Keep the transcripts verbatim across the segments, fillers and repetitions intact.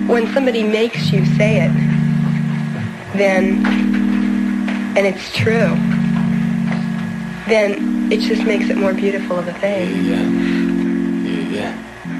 when somebody makes you say it, then, and it's true, then it just makes it more beautiful of a thing. Yeah, yeah, yeah.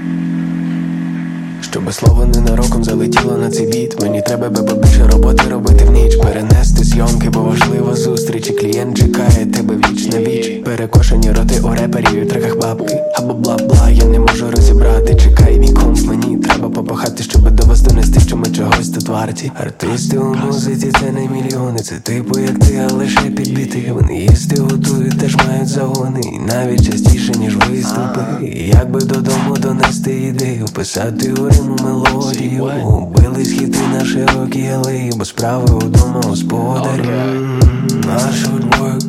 Щоби слово ненароком залетіло на цей біт, мені треба би побільше роботи робити в ніч. Перенести зйомки, бо важлива зустріч, і клієнт чекає тебе віч на віч. Перекошені роти у реперів і в треках бабки, або бла-бла, я не можу розібрати. Чекай мій комп, мені треба попахати, щоби до вас донести, що ми чогось тут варті. Артисти у музиці це не мільйони, це типу як ти, а лише підбіти. Вони їсти готують, теж мають загони, і навіть частіше, ніж виступи. І як би додому донести ідею, писати у Риму мелодію. Убились хіти на широкій алеї, бо справи удома господарі. mm, I should work,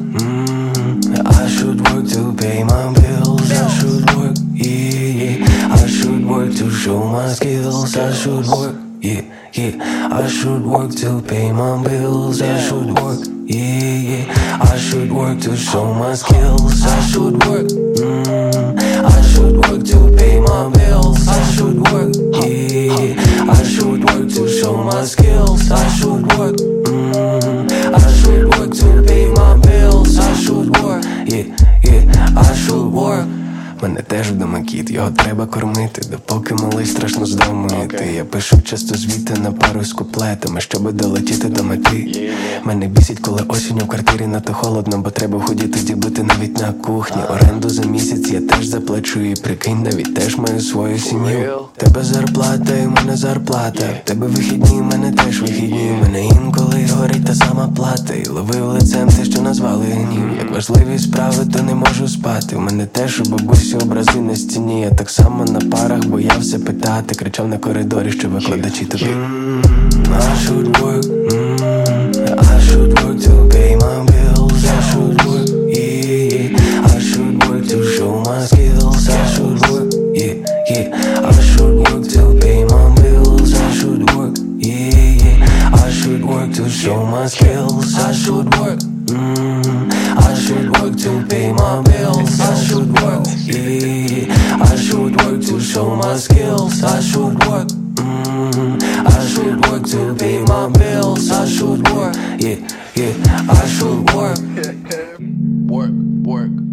mm, I should work to pay my bills. I should work, yeah, yeah. I should work to show my skills. I should work, yeah, yeah. I should work to pay my bills. I should work, yeah, yeah. I should work to show my skills. I should work, mm, I should work to pay my bills. I should work, yeah. I should work to show my skills. I should work, mm, I should work to pay my bills. I should work, yeah, yeah. I should work. Мене теж вдома кіт, його треба кормити, допоки малий страшно здомити. Okay. Я пишу часто звіти на пару з куплетами, щоби долетіти до мети. Yeah. Мене бісить, коли осінь у квартирі надто холодно, бо треба в ході тоді бути навіть на кухні. Оренду за місяць я теж заплачу, і прикинь, навіть теж маю свою сім'ю. Тебе зарплата, і в мене зарплата. В тебе вихідні, в мене теж вихідні. В мене інколи горить та сама плата. І ловив лицем те, що назвали гнів. Як важливі справи, то не можу спати. В мене теж у бабусі образи на стіні. Я так само на парах боявся питати. Кричав на коридорі, що викладачі тобі. mm, I should work, mm, I should work to pay my bills. I should work, yeah, yeah. I should work to show my skills. I should work, yeah, yeah. I should work to pay my bills. I should work, yeah, yeah. I should work to show my skills. I should work, mm, I should work to pay my bills. I should work, yeah. I should work to show my skills. I should work, mm, I should work to pay my bills. I should work, yeah, yeah. I should work, work, work.